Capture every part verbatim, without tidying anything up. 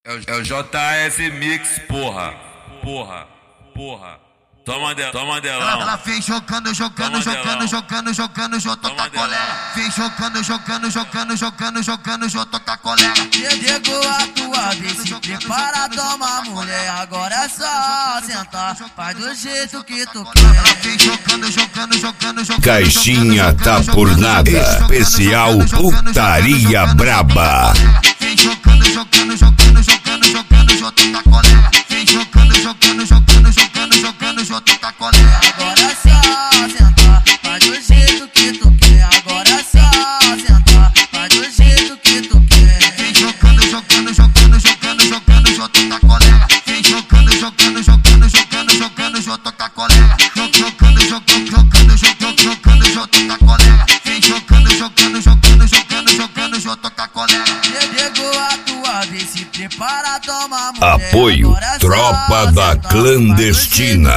É o, é o J F Mix, porra, porra, porra. Toma dela, toma dela. Ela, ela vem jogando, jogando, jogando, jogando, jogando, jogando com a colega. Vem jogando, jogando, jogando, jogando, jogando, jogando com a colega. Chegou a tua vez, se prepara, toma mulher. Agora é só sentar, faz do jeito que tu quer. Ela vem jogando, jogando, jogando, jogando. Caixinha tá por nada. Especial Putaria Braba. Vem jogando, jogando, jogando, jogando, jogando, jogando com a colega. Vem jogando, jogando, jogando, jogando, jogando, jogando com a colega. Agora é só sentar, faz do jeito que tu quer. Agora é só sentar, faz do jeito que tu quer. Vem jogando, jogando, jogando, jogando, jogando, jogando com a colega. Vem jogando, jogando, jogando, jogando, jogando, jogando com a colega. Jogando, jogando, jogando, jogando, jogando, jogando com a colega. Vem jogando, jogando, jogando, jogando, jogando, jogando com a colega. Chegou a tua vez, se prepara, toma mulher. Apoio Tropa da Clandestina.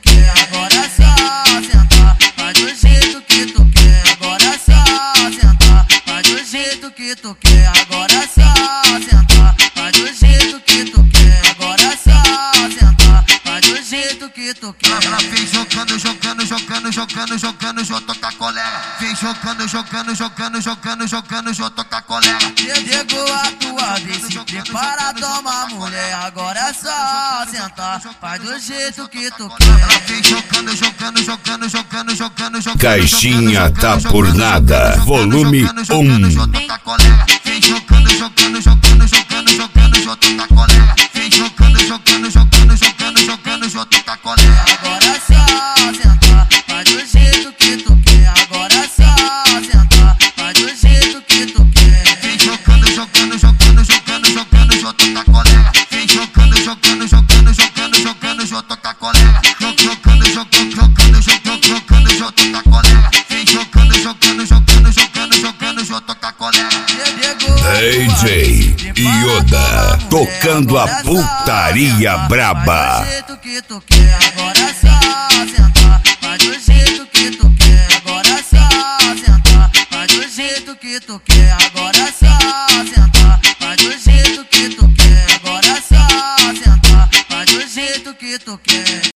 Agora é só sentar, faz do jeito que tu quer. Agora é só sentar, faz do jeito que tu quer. Agora é só sentar, faz do jeito que tu quer. Agora é só sentar, faz do jeito que tu quer. Ela vem jogando, jogando, jogando, jogando, jogando, jogando com a colega. Vem jogando, jogando, jogando, jogando, jogando, jogando com a colega. Chegou a tua vez, se prepara, toma mulher. Agora é só sentar, faz do jeito que tu quer. Ela vem jogando, jogando, jogando, jogando, jogando, jogando. Caixinha tá por nada. Volume um. Vem jogando, jogando, jogando, jogando, jogando, jogando com a colega. Vem jogando, jogando, jogando, jogando, jogando, jogando com a colega. Agora é só sentar, faz do jeito que tu quer. Agora é só sentar, faz do jeito que tu quer. Vem jogando, jogando, jogando, jogando, jogando, jogando com a colega. Vem jogando, jogando, jogando, jogando, jogando, jogando com a colega. Jogando, jogando, jogando, jogando, jogando, jogando com a colega. Vem jogando, jogando, jogando, jogando, jogando, jogando com a colega. D J Yoda tocando a putaria braba. Faz do jeito que tu quer. Agora é só sentar, faz do jeito que tu quer. Agora é só sentar, faz do jeito que tu quer. Agora